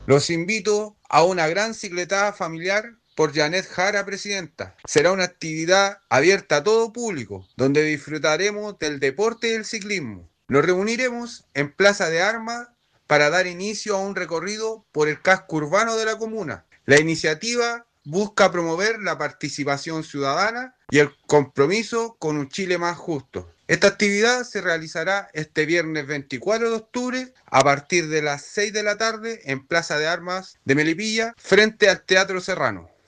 Los invito a una gran cicletada familiar por Janet Jara, presidenta. Será una actividad abierta a todo público, donde disfrutaremos del deporte y del ciclismo. Nos reuniremos en Plaza de Armas para dar inicio a un recorrido por el casco urbano de la comuna. La iniciativa busca promover la participación ciudadana y el compromiso con un Chile más justo. Esta actividad se realizará este viernes 24 de octubre a partir de las 6 de la tarde en Plaza de Armas de Melipilla frente al Teatro Serrano.